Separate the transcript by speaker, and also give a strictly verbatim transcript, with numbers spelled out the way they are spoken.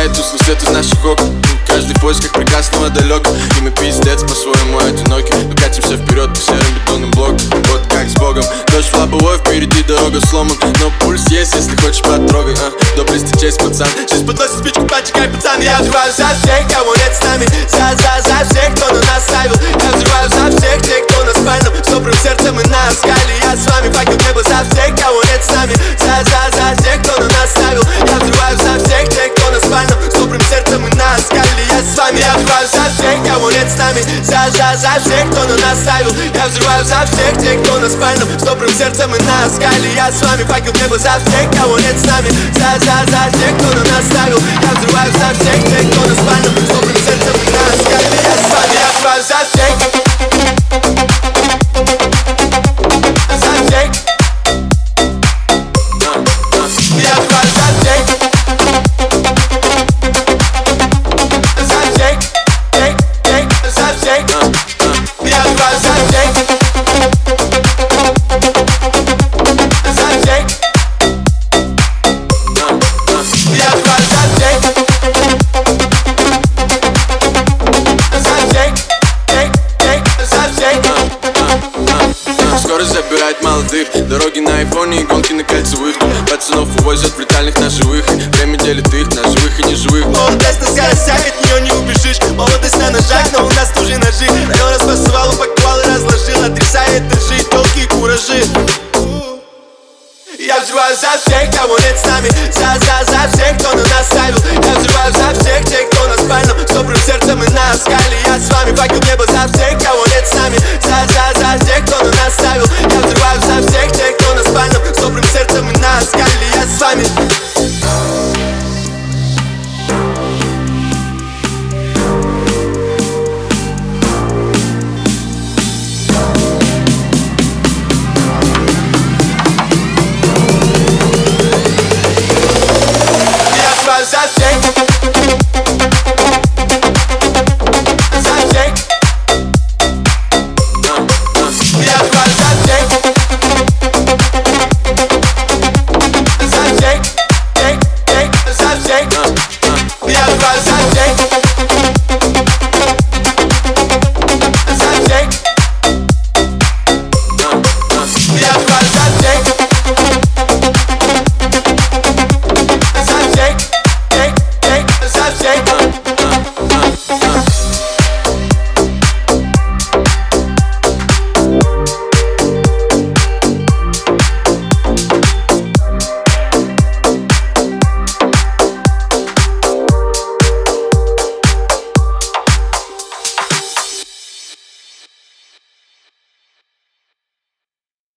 Speaker 1: сияет тусклый свет из наших окон. Каждый в поисках прекрасного далек. И мы пиздец по-своему одиноки, но катимся вперед по серым бетонным блокам. Вот как с Богом. Дождь в лобовой, впереди дорога сломан, но пульс есть, если хочешь потрогай. а, Доблести честь, пацан. Сейчас подносит спичку, почекай, пацан. Я взрываю за всех, кого нет с нами. За, за, за всех, кто на нас ставил. Я взрываю за всех тех, кто на спальном, с добрым сердцем и на скале. Я с вами, факел небо за всех, кого нет с нами. За, за, за тех, кто на нас ставил. Я взрываю за всех тех, кто на спальном, с добрым сердцем и на скале. Я с вами, я взрываю за всех, кого нет с нами. За, за, за всех, кто на нас ставил. Я взрываю за всех тех, кто на спальном, с добрым сердцем и на скале. Я с вами, факел небо за всех, кого нет с нами. За, за, за тех, кто на нас ставил. Я взрываю за всех тех, кто на спальном, с добрым сердцем и на скале. Я с вами, я взрываю за всех.
Speaker 2: Забирать молодых, дороги на айфоне и гонки на кольцевых. Пацанов увозят в летальных на живых. Время делит их на живых и неживых.
Speaker 1: Молодость на скоростях, от нее не убежишь. Молодость на ножах, но у нас тоже ножи. Район распасывал, упаковал и разложил, отрезая этажи, толки и куражи. Я взрываю за всех, кого нет с нами. За, за, за всех, кто на нас ставил. Я взрываю за всех тех, кто на спальном, с добрым сердцем и на скале. Я с вами, факел небо за всех, кого нет с нами. За, за, за тех, кто на нас ставил. Я взрываю за всех тех, кто на спальном, с добрым сердцем и на скале. Я с вами.